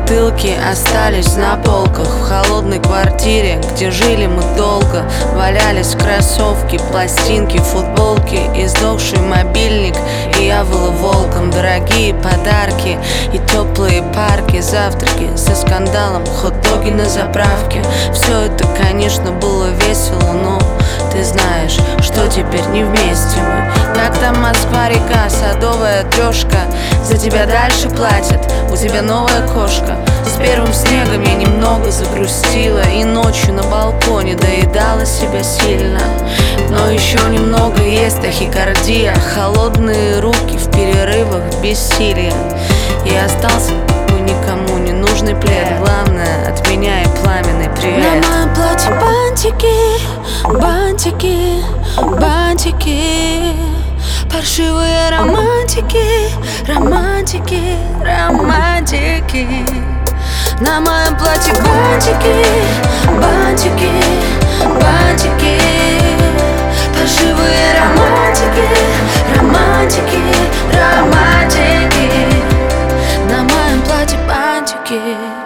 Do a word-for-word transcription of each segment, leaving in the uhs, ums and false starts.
бутылки остались на полках в холодной квартире, где жили мы долго. Валялись кроссовки, пластинки, футболки, издохший мобильник, и я выла волком. Дорогие подарки и теплые парки, завтраки со скандалом, хот-доги на заправке. Все это, конечно, было весело, но ты знаешь, что теперь не вместе мы. Как там Москва-река, садовая трешка, за тебя дальше платят, у тебя новая кошка. С первым снегом я немного загрустила, и ночью на балконе доедала себя сильно. Но еще немного есть тахикардия, холодные руки в перерывах бессилия. И остался никому не нужный плед, главное от меня и пламенный привет. На моем платье бантики, бантики, бантики, паршивые романтики, романтики, романтики. На моем платье бантики, бантики, бантики, паршивые романтики, романтики, романтики. На моем платье бантики.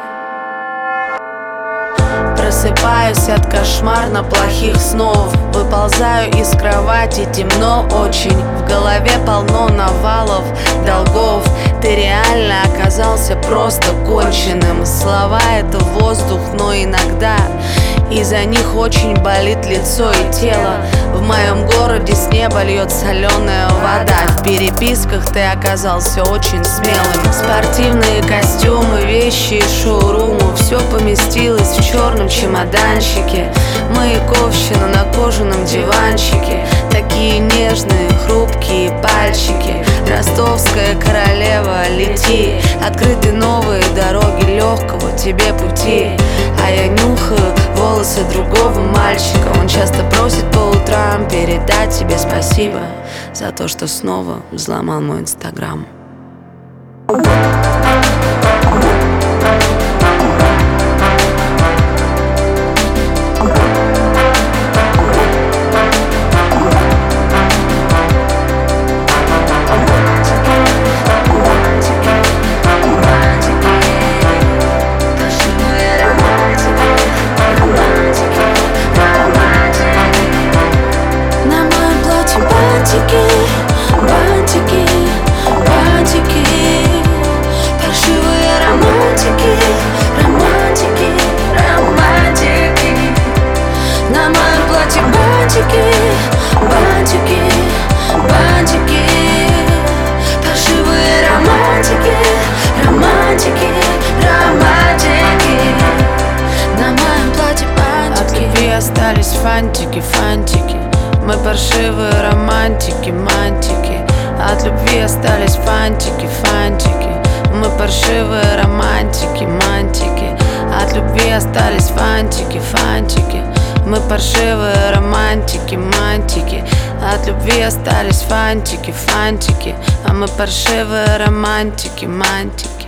Просыпаюсь от кошмарно плохих снов, выползаю из кровати, темно очень. В голове полно навалов, долгов. Ты реально оказался просто конченым. Слова — это воздух, но иногда из-за них очень болит лицо и тело. В моем городе с неба льет соленая вода. В переписках ты оказался очень смелым. Спортивные костюмы, вещи и шоуруму, все поместилось в черном чемоданчике. Маяковщина на кожаном диванчике, такие нежные, хрупкие пальчики. Ростовская королева, лети, открыты новые дороги легкого тебе пути. А я нюхаю волосы другого мальчика, он часто просит по утрам передать тебе спасибо за то, что снова взломал мой инстаграм. Бантики, бантики, бантики, паршивые романтики, романтики, романтики. На моем платье бантики, бантики, бантики, паршивые романтики, романтики, романтики. На моем платье бантики. От любви остались фантики, фантики. Мы паршивые романтики, мантики. От любви остались фантики, фантики. Мы паршивые романтики, мантики. От любви остались фантики, фантики. Мы паршивые романтики, мантики. От любви остались фантики, фантики. А мы паршивые романтики, мантики.